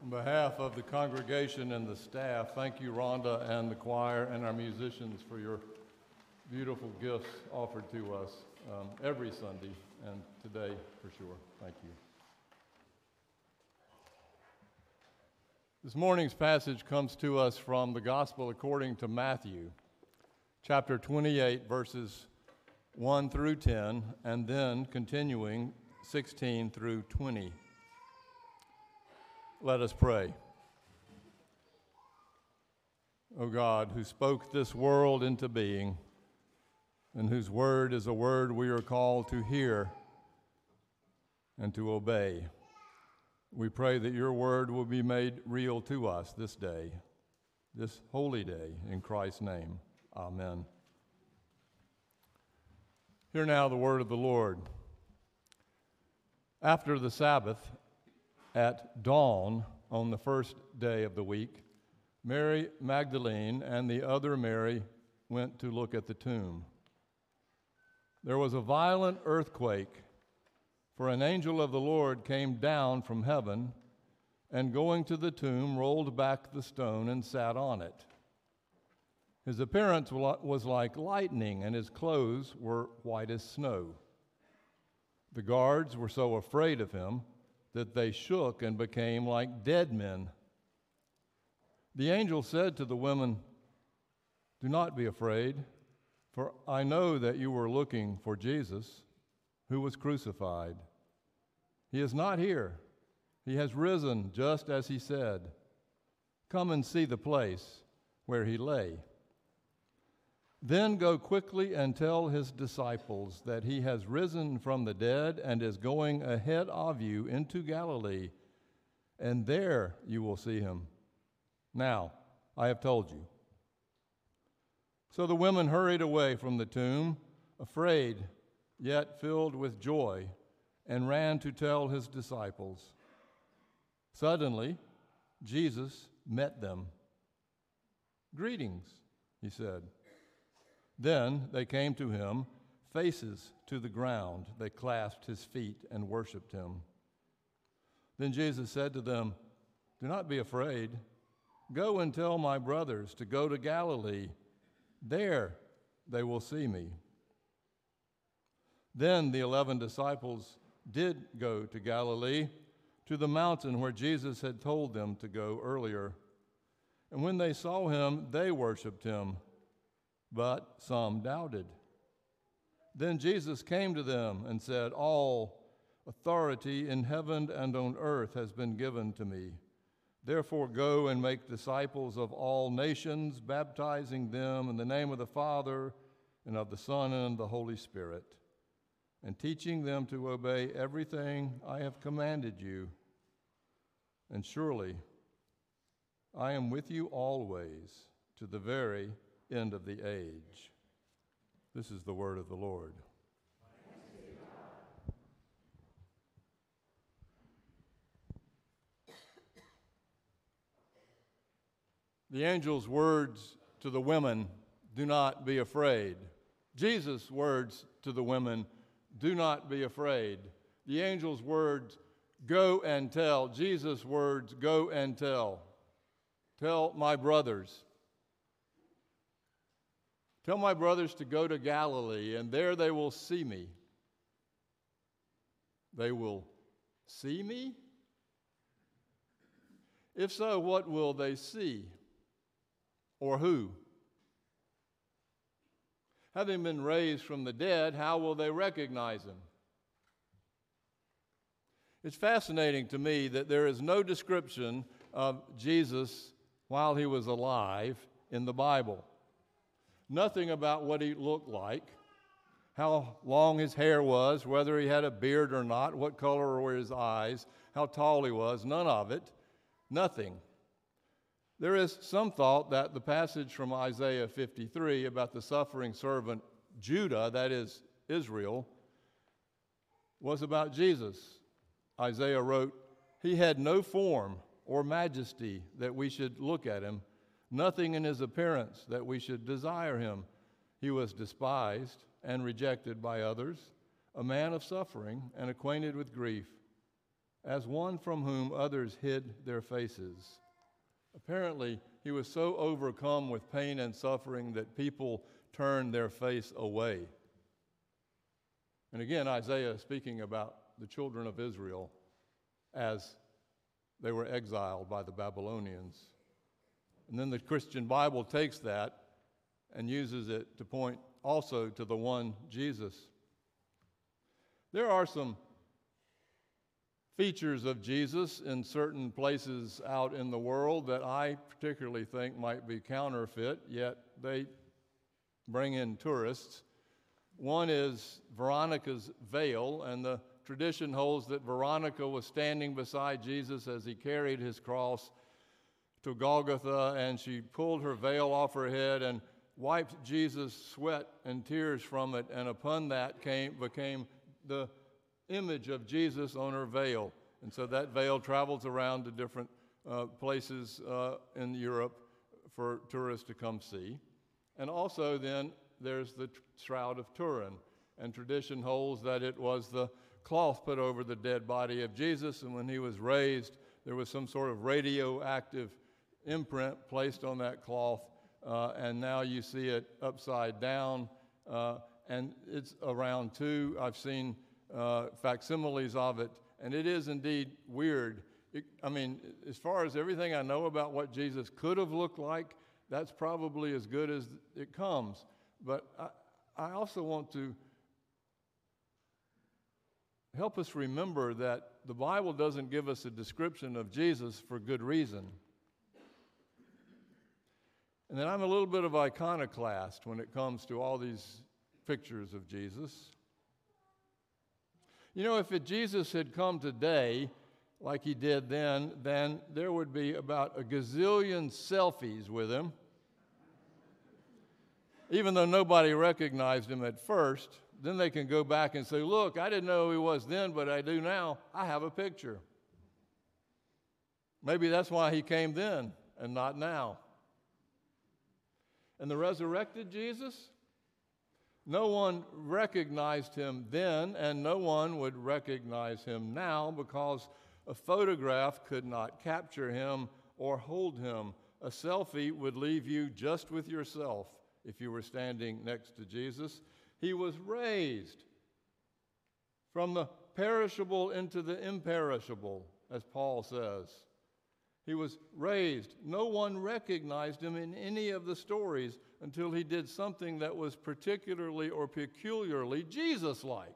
On behalf of the congregation and the staff, thank you, Rhonda, and the choir and our musicians for your beautiful gifts offered to us every Sunday, and today for sure. Thank you. This morning's passage comes to us from the Gospel according to Matthew, chapter 28, verses 1 through 10, and then continuing 16 through 20. Let us pray. O God, who spoke this world into being, and whose word is a word we are called to hear and to obey, we pray that your word will be made real to us this day, this holy day, in Christ's name. Amen. Hear now the word of the Lord. After the Sabbath, at dawn on the first day of the week, Mary Magdalene and the other Mary went to look at the tomb. There was a violent earthquake, for an angel of the Lord came down from heaven and, going to the tomb, rolled back the stone and sat on it. His appearance was like lightning, and his clothes were white as snow. The guards were so afraid of him that they shook and became like dead men. The angel said to the women, "Do not be afraid, for I know that you were looking for Jesus, who was crucified. He is not here. He has risen just as he said. Come and see the place where he lay. Then go quickly and tell his disciples that he has risen from the dead and is going ahead of you into Galilee, and there you will see him. Now, I have told you." So the women hurried away from the tomb, afraid, yet filled with joy, and ran to tell his disciples. Suddenly, Jesus met them. "Greetings," he said. Then they came to him, faces to the ground. They clasped his feet and worshiped him. Then Jesus said to them, "Do not be afraid. Go and tell my brothers to go to Galilee. There they will see me." Then the 11 disciples did go to Galilee, to the mountain where Jesus had told them to go earlier. And when they saw him, they worshiped him, but some doubted. Then Jesus came to them and said, "All authority in heaven and on earth has been given to me. Therefore go and make disciples of all nations, baptizing them in the name of the Father and of the Son and the Holy Spirit, and teaching them to obey everything I have commanded you. And surely I am with you always to the very end of the age." This is the word of the Lord. The angel's words to the women, "Do not be afraid." Jesus' words to the women, "Do not be afraid." The angel's words, "Go and tell." Jesus' words, "Go and tell." Tell my brothers. Tell my brothers to go to Galilee, and there they will see me. They will see me? If so, what will they see? Or who? Having been raised from the dead, how will they recognize him? It's fascinating to me that there is no description of Jesus while he was alive in the Bible. Nothing about what he looked like, how long his hair was, whether he had a beard or not, what color were his eyes, how tall he was, none of it, nothing. There is some thought that the passage from Isaiah 53 about the suffering servant Judah, that is Israel, was about Jesus. Isaiah wrote, "He had no form or majesty that we should look at him, nothing in his appearance that we should desire him. He was despised and rejected by others, a man of suffering and acquainted with grief. as one from whom others hid their faces. Apparently, he was so overcome with pain and suffering that people turned their face away. And again, Isaiah speaking about the children of Israel as they were exiled by the Babylonians. And then the Christian Bible takes that and uses it to point also to the one Jesus. There are some features of Jesus in certain places out in the world that I particularly think might be counterfeit, yet they bring in tourists. One is Veronica's veil, and the tradition holds that Veronica was standing beside Jesus as he carried his cross to Golgotha, and she pulled her veil off her head and wiped Jesus' sweat and tears from it, and upon that became the image of Jesus on her veil. And so that veil travels around to different places in Europe for tourists to come see. And also then there's the Shroud of Turin, and tradition holds that it was the cloth put over the dead body of Jesus, and when he was raised, there was some sort of radioactive imprint placed on that cloth, and now you see it upside down, and it's around too. I've seen facsimiles of it, and it is indeed weird. As far as everything I know about what Jesus could have looked like, that's probably as good as it comes. But I also want to help us remember that the Bible doesn't give us a description of Jesus for good reason. And then I'm a little bit of iconoclast when it comes to all these pictures of Jesus. You know, if Jesus had come today like he did then there would be about a gazillion selfies with him. Even though nobody recognized him at first, then they can go back and say, look, I didn't know who he was then, but I do now. I have a picture. Maybe that's why he came then and not now. And the resurrected Jesus? No one recognized him then, and no one would recognize him now because a photograph could not capture him or hold him. A selfie would leave you just with yourself if you were standing next to Jesus. He was raised from the perishable into the imperishable, as Paul says. He was raised. No one recognized him in any of the stories until he did something that was particularly or peculiarly Jesus-like.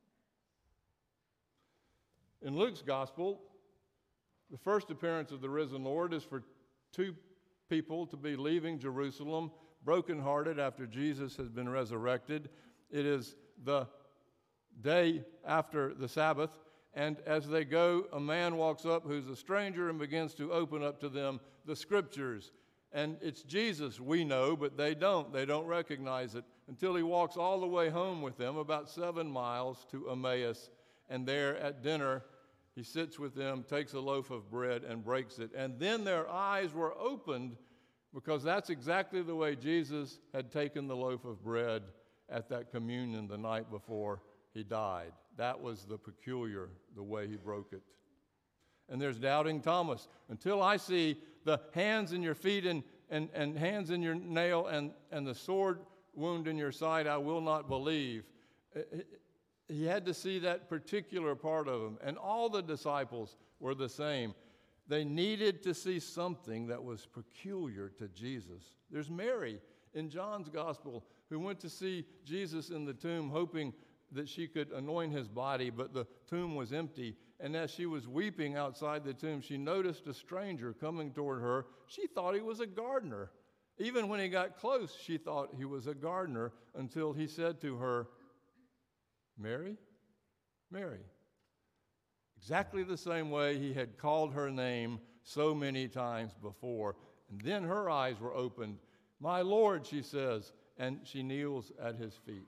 In Luke's gospel, the first appearance of the risen Lord is for two people to be leaving Jerusalem brokenhearted after Jesus has been resurrected. It is the day after the Sabbath, and as they go, a man walks up who's a stranger and begins to open up to them the scriptures. And it's Jesus, we know, but they don't. They don't recognize it until he walks all the way home with them, about 7 miles to Emmaus. And there at dinner, he sits with them, takes a loaf of bread, and breaks it. And then their eyes were opened, because that's exactly the way Jesus had taken the loaf of bread at that communion the night before he died. That was the way he broke it. And there's doubting Thomas. Until I see the hands in your feet and hands in your nail and the sword wound in your side, I will not believe. He had to see that particular part of him. And all the disciples were the same. They needed to see something that was peculiar to Jesus. There's Mary in John's gospel who went to see Jesus in the tomb hoping that she could anoint his body, but the tomb was empty. And as she was weeping outside the tomb, she noticed a stranger coming toward her. She thought he was a gardener. Even when he got close, she thought he was a gardener until he said to her, "Mary, Mary." Exactly the same way he had called her name so many times before. And then her eyes were opened. "My Lord," she says, and she kneels at his feet.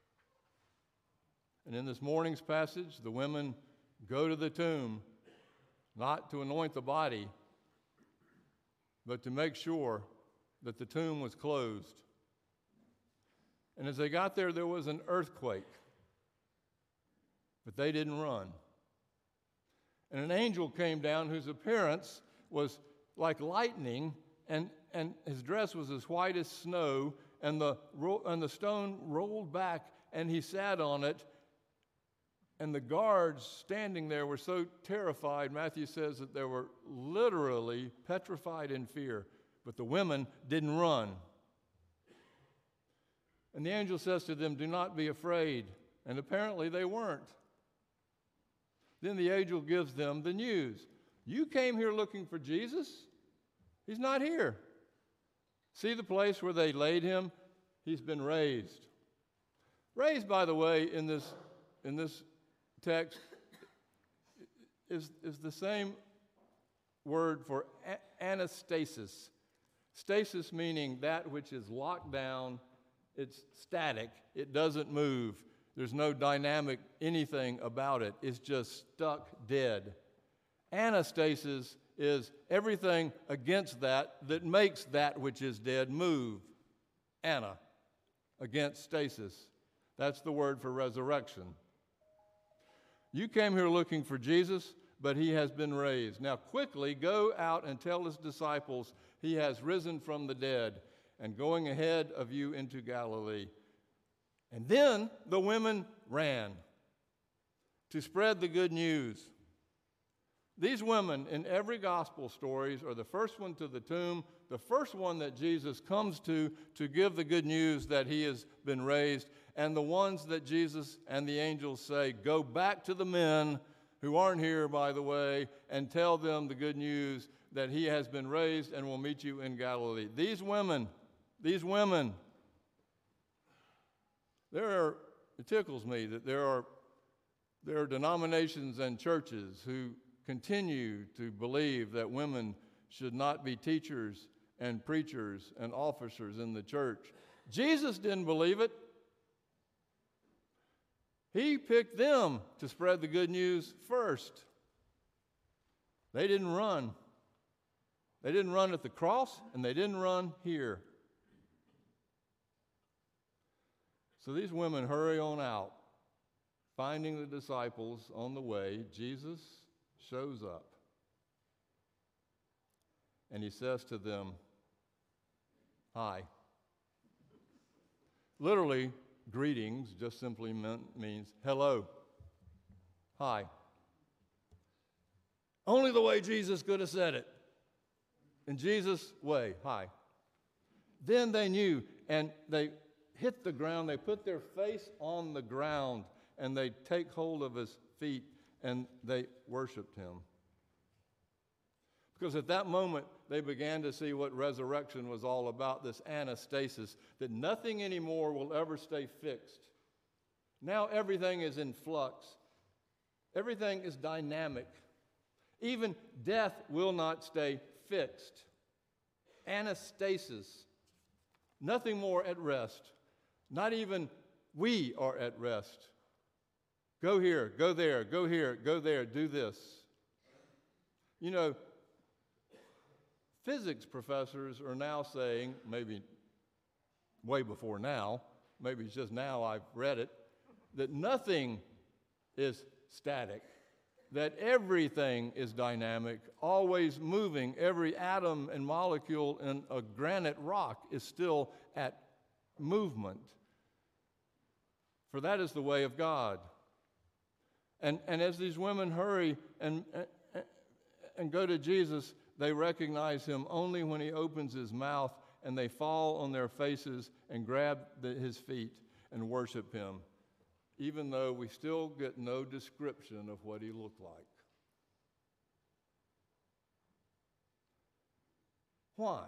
And in this morning's passage, the women go to the tomb, not to anoint the body, but to make sure that the tomb was closed. And as they got there, there was an earthquake, but they didn't run. And an angel came down whose appearance was like lightning, and his dress was as white as snow, and the stone rolled back, and he sat on it. And the guards standing there were so terrified, Matthew says that they were literally petrified in fear. But the women didn't run. And the angel says to them, "Do not be afraid." And apparently they weren't. Then the angel gives them the news. You came here looking for Jesus? He's not here. See the place where they laid him? He's been raised. Raised, by the way, in this text is the same word for anastasis. Stasis meaning that which is locked down, it's static, it doesn't move. There's no dynamic anything about it. It's just stuck dead. Anastasis is everything against that makes that which is dead move. Ana, against stasis. That's the word for resurrection. You came here looking for Jesus, but he has been raised. Now quickly go out and tell his disciples he has risen from the dead and going ahead of you into Galilee. And then the women ran to spread the good news. These women in every gospel stories are the first one to the tomb, the first one that Jesus comes to give the good news that he has been raised, and the ones that Jesus and the angels say, go back to the men who aren't here, by the way, and tell them the good news that he has been raised and will meet you in Galilee. These women, it tickles me that there are denominations and churches who continue to believe that women should not be teachers and preachers and officers in the church. Jesus didn't believe it. He picked them to spread the good news first. They didn't run. They didn't run at the cross, and they didn't run here. So these women hurry on out. Finding the disciples on the way, Jesus shows up. And he says to them, hi. Literally, greetings just simply means hello. Hi. Only the way Jesus could have said it. In Jesus' way, hi. Then they knew, and they hit the ground. They put their face on the ground, and they take hold of his feet, and they worshiped him. Because at that moment, they began to see what resurrection was all about, this anastasis, that nothing anymore will ever stay fixed. Now everything is in flux. Everything is dynamic. Even death will not stay fixed. Anastasis. Nothing more at rest. Not even we are at rest. Go here, go there, go here, go there, do this. You know, physics professors are now saying, maybe way before now, maybe it's just now I've read it, that nothing is static, that everything is dynamic, always moving. Every atom and molecule in a granite rock is still at movement. For that is the way of God. And as these women hurry and go to Jesus, they recognize him only when he opens his mouth, and they fall on their faces and grab his feet and worship him, even though we still get no description of what he looked like. Why?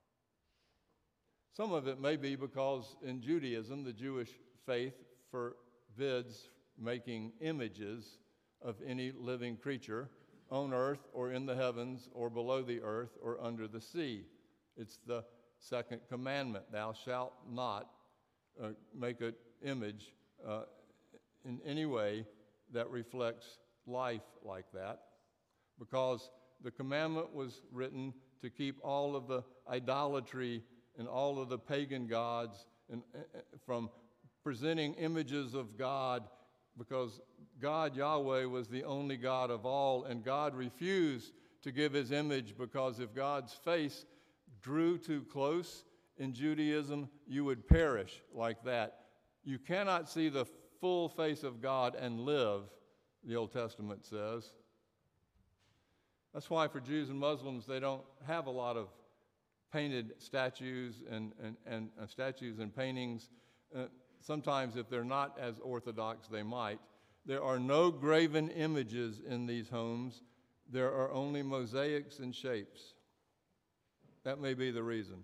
Some of it may be because in Judaism, the Jewish faith forbids making images of any living creature on earth or in the heavens or below the earth or under the sea. It's the second commandment. Thou shalt not make an image in any way that reflects life like that, because the commandment was written to keep all of the idolatry and all of the pagan gods from presenting images of God, because God, Yahweh, was the only God of all, and God refused to give his image because if God's face drew too close in Judaism, you would perish like that. You cannot see the full face of God and live, the Old Testament says. That's why for Jews and Muslims, they don't have a lot of painted statues and statues and paintings. Sometimes if they're not as orthodox, they might. There are no graven images in these homes. There are only mosaics and shapes. That may be the reason.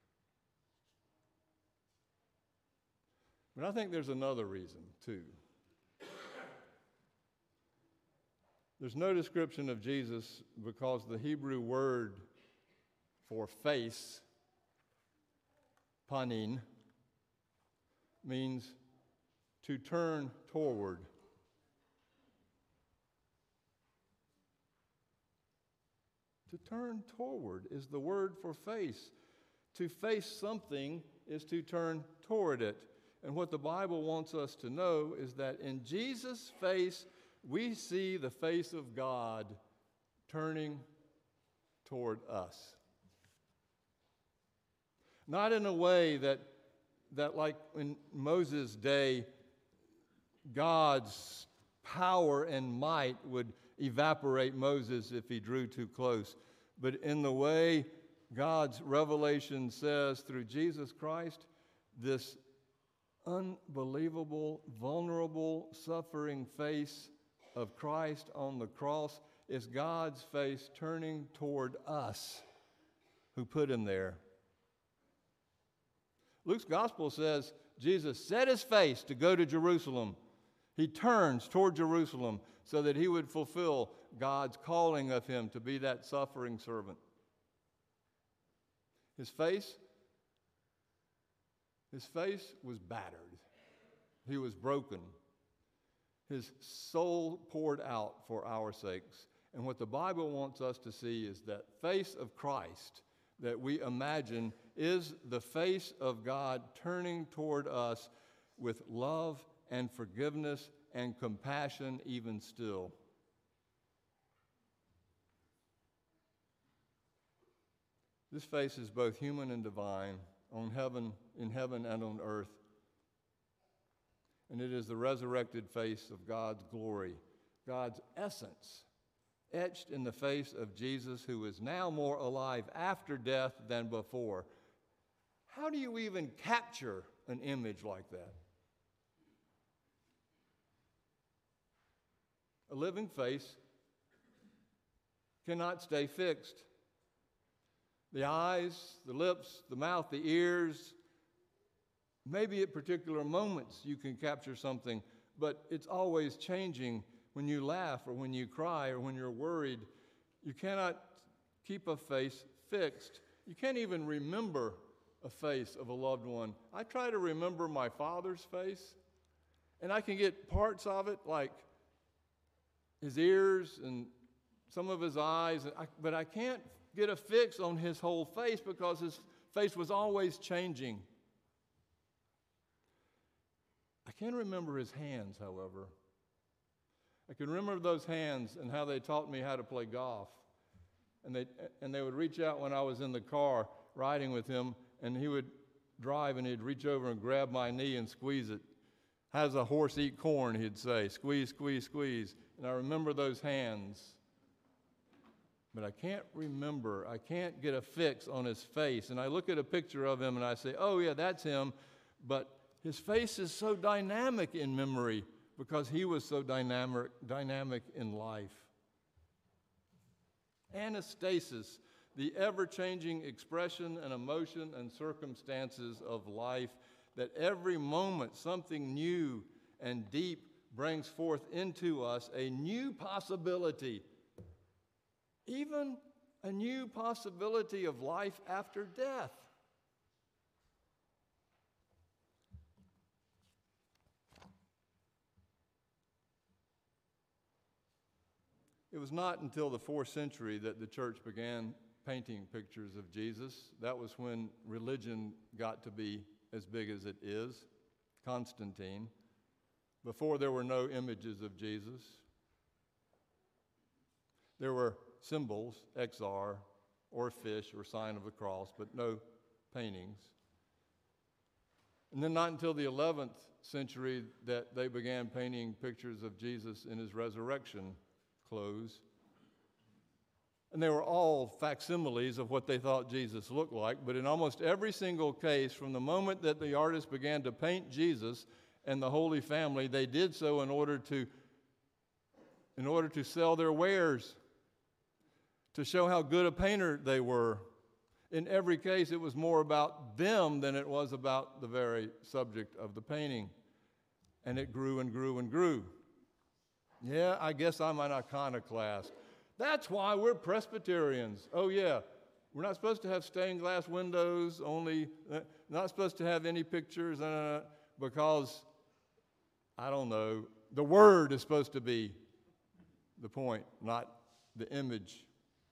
But I think there's another reason, too. There's no description of Jesus because the Hebrew word for face, panin, means to turn toward. To turn toward is the word for face. To face something is to turn toward it. And what the Bible wants us to know is that in Jesus' face, we see the face of God turning toward us. Not in a way that like in Moses' day, God's power and might would evaporate Moses if he drew too close, but in the way God's revelation says through Jesus Christ, this unbelievable, vulnerable, suffering face of Christ on the cross is God's face turning toward us who put him there. Luke's gospel says Jesus set his face to go to Jerusalem. He turns toward Jerusalem so that he would fulfill God's calling of him to be that suffering servant. His face was battered. He was broken. His soul poured out for our sakes. And what the Bible wants us to see is that face of Christ that we imagine is the face of God turning toward us with love and forgiveness and compassion even still. This face is both human and divine, in heaven and on earth. And it is the resurrected face of God's glory, God's essence, etched in the face of Jesus, who is now more alive after death than before. How do you even capture an image like that? A living face cannot stay fixed. The eyes, the lips, the mouth, the ears, maybe at particular moments you can capture something, but it's always changing. When you laugh or when you cry or when you're worried, you cannot keep a face fixed. You can't even remember a face of a loved one. I try to remember my father's face, and I can get parts of it, like his ears and some of his eyes, but I can't get a fix on his whole face because his face was always changing. I can remember his hands, however. I can remember those hands and how they taught me how to play golf. And they would reach out when I was in the car riding with him, and he would drive and he'd reach over and grab my knee and squeeze it. How does a horse eat corn, he'd say. Squeeze, squeeze, squeeze. And I remember those hands. But I can't get a fix on his face. And I look at a picture of him and I say, oh yeah, that's him. But his face is so dynamic in memory because he was so dynamic in life. Anastasis, the ever-changing expression and emotion and circumstances of life, that every moment something new and deep brings forth into us a new possibility, even a new possibility of life after death. It was not until the 4th century that the church began painting pictures of Jesus. That was when religion got to be as big as it is, Constantine. Before, there were no images of Jesus. There were symbols, XR, or fish, or sign of the cross, but no paintings. And then not until the 11th century that they began painting pictures of Jesus in his resurrection clothes. And they were all facsimiles of what they thought Jesus looked like, but in almost every single case, from the moment that the artist began to paint Jesus and the Holy Family, they did so in order to sell their wares, to show how good a painter they were. In every case, it was more about them than it was about the very subject of the painting. And it grew and grew and grew. Yeah, I guess I'm an iconoclast. That's why we're Presbyterians. Oh, yeah. We're not supposed to have stained glass windows, not supposed to have any pictures, because, I don't know, the Word is supposed to be the point, not the image.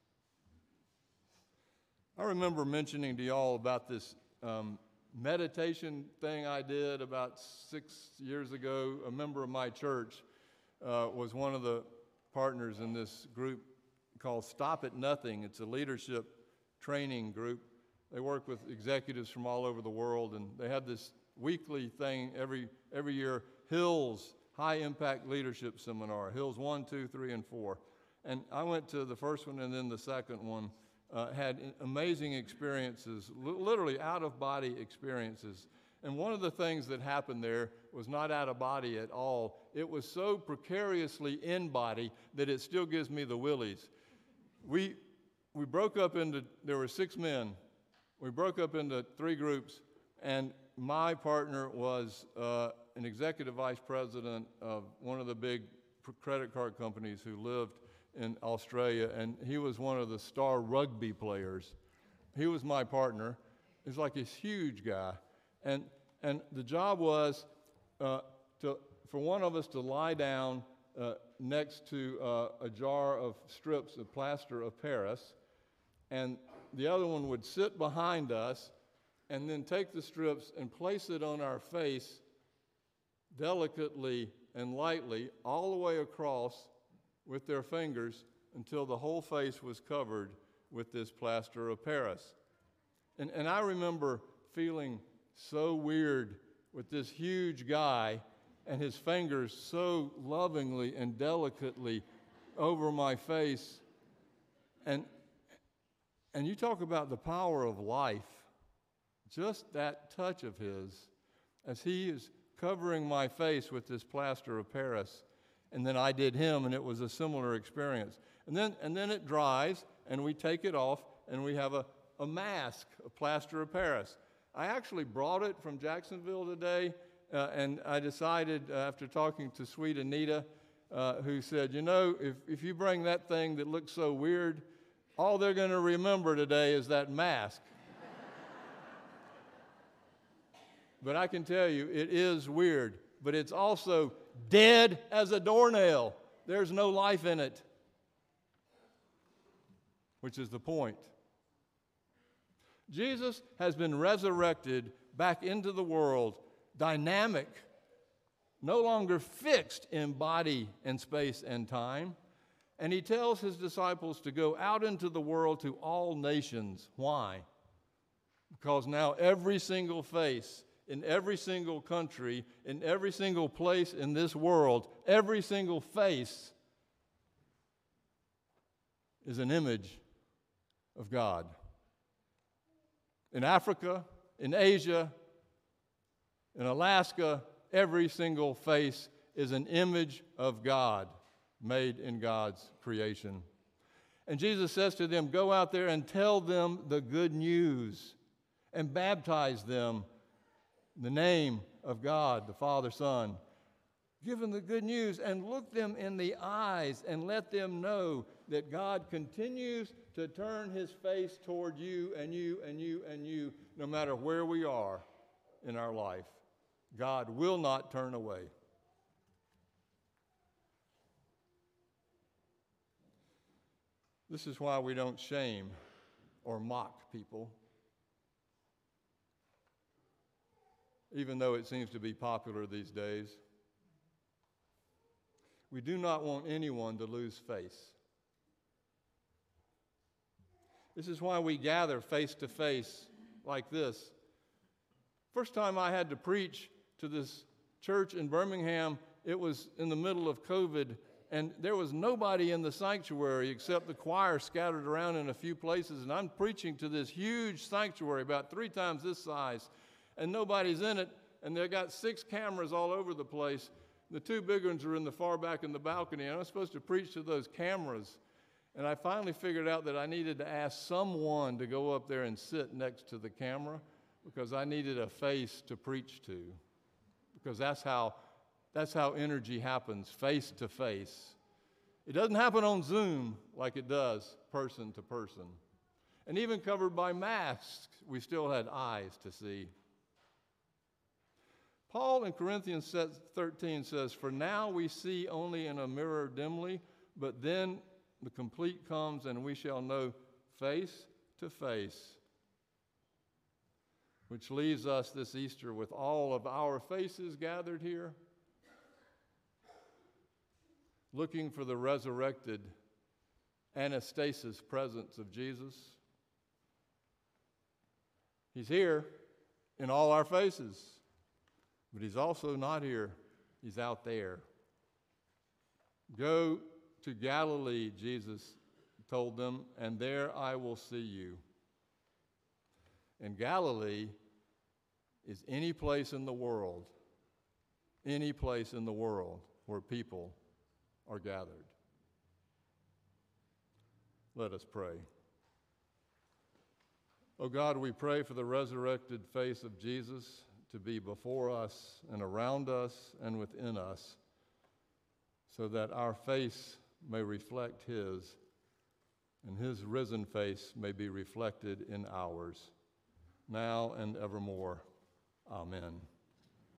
I remember mentioning to y'all about this meditation thing I did about 6 years ago. A member of my church was one of the partners in this group called Stop at Nothing. It's a leadership training group. They work with executives from all over the world, and they have this weekly thing every year, HILLS, High Impact Leadership Seminar, HILLS 1, 2, 3, and 4. And I went to the first one and then the second one. Had amazing experiences, literally out-of-body experiences. And one of the things that happened there was not out-of-body at all. It was so precariously in-body that it still gives me the willies. We broke up into, there were 6 men. We broke up into 3 groups, and my partner was an executive vice president of one of the big credit card companies who lived in Australia, and he was one of the star rugby players. He was my partner. He's like this huge guy. And the job was for one of us to lie down next to a jar of strips of plaster of Paris, and the other one would sit behind us and then take the strips and place it on our face delicately and lightly all the way across with their fingers until the whole face was covered with this plaster of Paris. And I remember feeling so weird with this huge guy and his fingers so lovingly and delicately over my face. And you talk about the power of life, just that touch of his as he is covering my face with this plaster of Paris. And then I did him, and it was a similar experience. And then it dries, and we take it off, and we have a mask, a plaster of Paris. I actually brought it from Jacksonville today, and I decided after talking to sweet Anita, who said, you know, if you bring that thing that looks so weird, all they're going to remember today is that mask. But I can tell you, it is weird, but it's also dead as a doornail. There's no life in it, which is the point. Jesus has been resurrected back into the world, dynamic, no longer fixed in body and space and time. And he tells his disciples to go out into the world to all nations. Why? Because now every single face in every single country, in every single place in this world, every single face is an image of God. In Africa, in Asia, in Alaska, every single face is an image of God made in God's creation. And Jesus says to them, go out there and tell them the good news and baptize them in the name of God, the Father, Son. Give them the good news and look them in the eyes and let them know that God continues to turn his face toward you and you and you and you, no matter where we are in our life. God will not turn away. This is why we don't shame or mock people, even though it seems to be popular these days. We do not want anyone to lose face. This is why we gather face to face like this. First time I had to preach to this church in Birmingham, it was in the middle of COVID, and there was nobody in the sanctuary except the choir scattered around in a few places, and I'm preaching to this huge sanctuary about 3 times this size, and nobody's in it, and they got 6 cameras all over the place. The 2 big ones are in the far back in the balcony, and I'm supposed to preach to those cameras. And I finally figured out that I needed to ask someone to go up there and sit next to the camera because I needed a face to preach to. Because that's how energy happens, face to face. It doesn't happen on Zoom like it does person to person. And even covered by masks, we still had eyes to see. Paul in Corinthians 13 says, "For now we see only in a mirror dimly, but then the complete comes and we shall know face to face." Which leaves us this Easter with all of our faces gathered here, looking for the resurrected anastasis presence of Jesus. He's here in all our faces, but he's also not here. He's out there. "Go to Galilee," Jesus told them, "and there I will see you." And Galilee is any place in the world where people are gathered. Let us pray. Oh God, we pray for the resurrected face of Jesus to be before us and around us and within us, so that our face may reflect his, and his risen face may be reflected in ours, now and evermore. Amen.